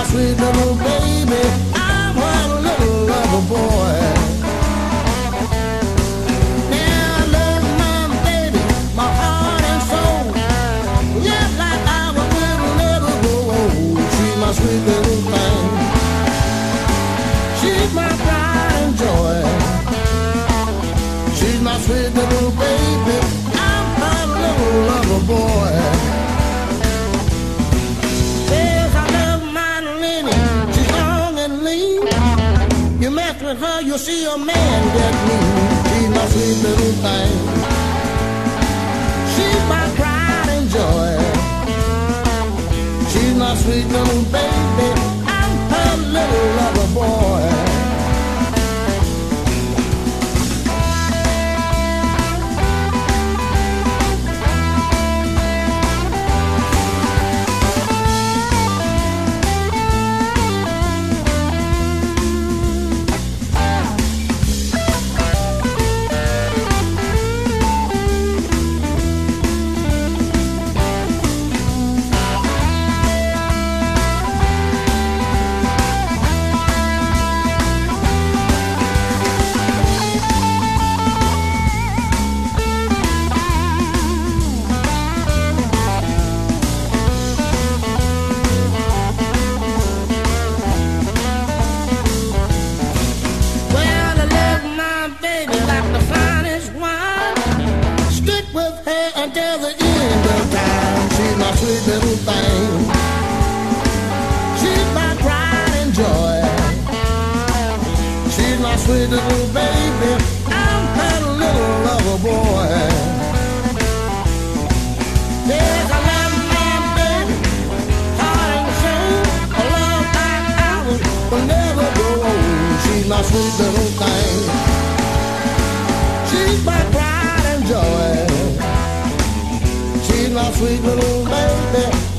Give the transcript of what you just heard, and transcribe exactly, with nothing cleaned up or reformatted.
sweet little baby. I'm her little lover boy. Now I love my baby, my heart and soul. Just like I was will never grow old. She's my sweet little thing. She's my pride and joy. She's my sweet little baby. I'm her little lover boy. Yes, I love my Lenny. She's long and lean. You mess with her, you'll see a man get mean. She's my sweet little thing. She's my pride and joy. She's my sweet little baby. I'm her little lover boy. Until the end of time, she's my sweet little thing. She's my pride and joy. She's my sweet little baby. I'm her little lover boy. Yes, I love my baby, heart and soul. A love like ours will never grow old. She's my sweet little thing. She's my pride and joy. She's my sweet little baby.